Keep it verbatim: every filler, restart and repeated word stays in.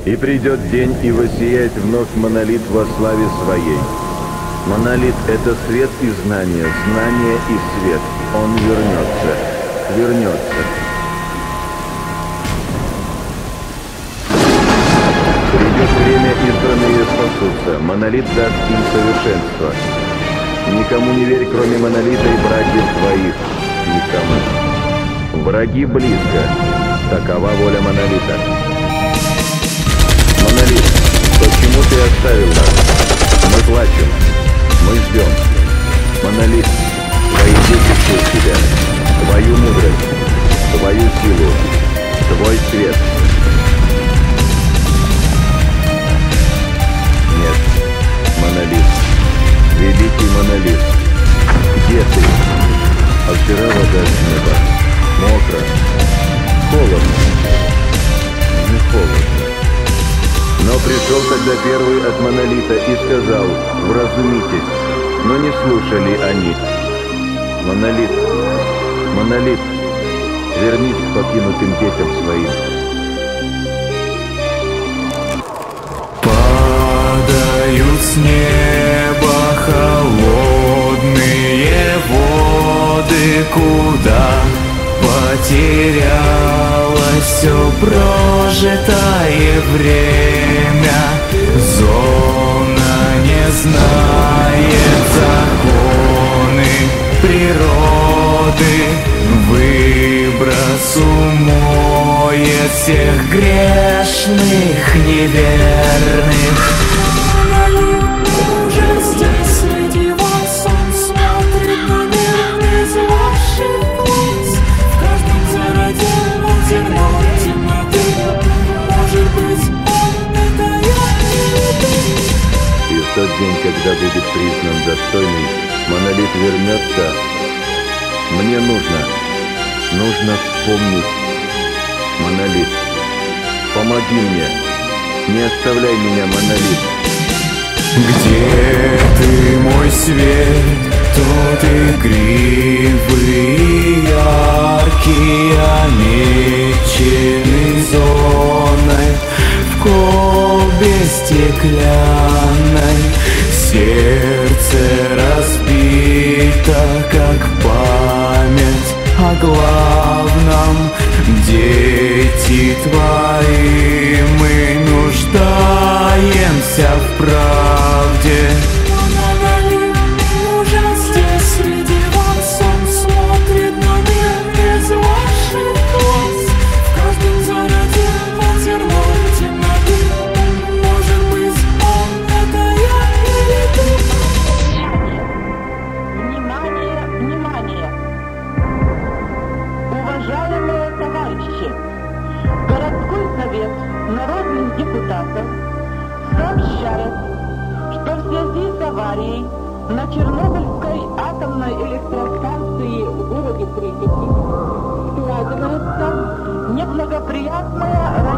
И придет день, и воссияет вновь монолит во славе своей. Монолит — это свет и знание, знание и свет. Он вернется, вернется. Придет время, избранные спасутся. Монолит даст им совершенство. Никому не верь, кроме монолита и братьев твоих. Никому. Враги близко. Такова воля монолита. Монолит, почему ты оставил нас? Мы плачем. Мы ждем. Монолит, твои дети ждут тебя. Твою мудрость, твою силу, твой свет. Нет, монолит, великий монолит, где ты? А вчера вода с неба, мокро, холодно, не холодно. Но пришел тогда первый от монолита и сказал: вразумитесь, но не слушали они. Монолит, монолит, вернись к покинутым детям своим. Падают с неба холодные воды, куда потерялось все прожитое время. Зона не знает законы природы, выброс умоет всех грешных, неверных. В тот день, когда будет признан достойный, монолит вернется. Мне нужно, нужно вспомнить. Монолит, помоги мне, не оставляй меня, монолит. Где ты, мой свет, тот игривый, яркий, омеченный зоной, в колбе стеклянной. Сердце разбито, как память о главном. Дети твои, мы нуждаемся в правде. Народных депутатов сообщает, что в связи с аварией на Чернобыльской атомной электростанции в городе Припяти складывается неблагоприятная